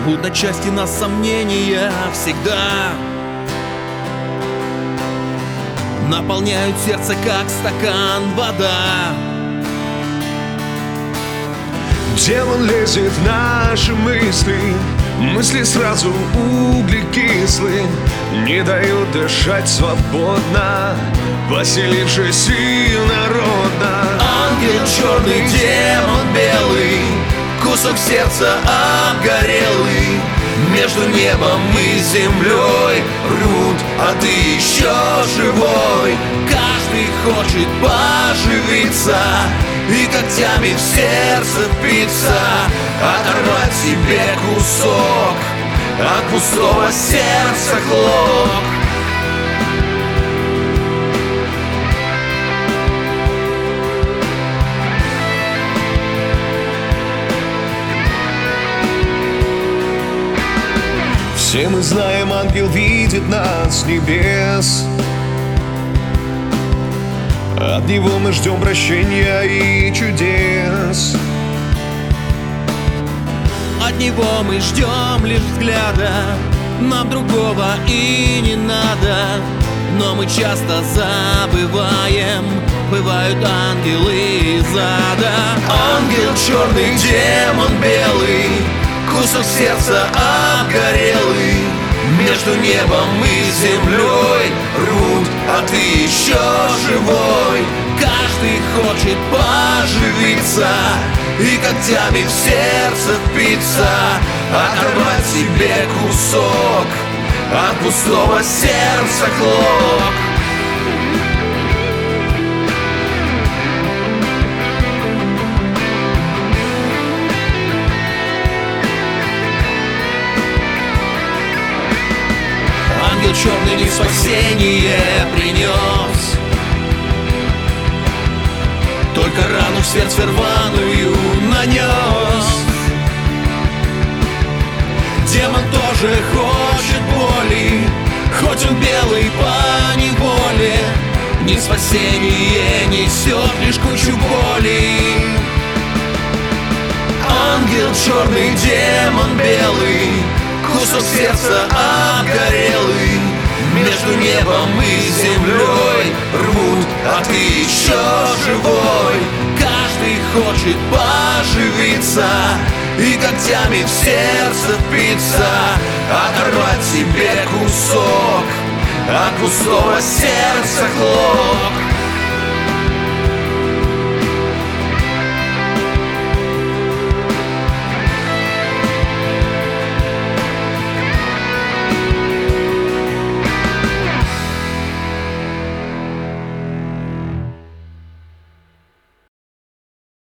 Рвут на части нас сомнения всегда, наполняют сердце, как стакан вода. Демон лезет в наши мысли, мысли сразу углекислы, не дают дышать свободно, поселившись инородно. Ангел черный, демон белый, кусок сердца обгорелый, между небом и землей рвут, а ты еще живой. Каждый хочет поживиться и когтями в сердце впиться, оторвать себе кусок от пустого сердца клок. Все мы знаем, ангел видит нас с небес. От него мы ждем прощения и чудес. От него мы ждем лишь взгляда, нам другого и не надо. Но мы часто забываем, бывают ангелы из ада. Ангел черный, демон белый, кусок сердца обгорелый, между небом и землей рвут, а ты еще живой. Каждый хочет поживиться и когтями в сердце впиться, оторвать себе кусок от пустого сердца клок. Ангел черный не спасение принес, только рану в сердце рваную нанес. Демон тоже хочет боли, хоть он белый по неволе, не спасение несет лишь кучу боли. Ангел черный, демон белый, кусок сердца обгорелый, между небом и землей рвут, а ты еще живой. Каждый хочет поживиться и когтями в сердце впиться, оторвать себе кусок от пустого сердца клок.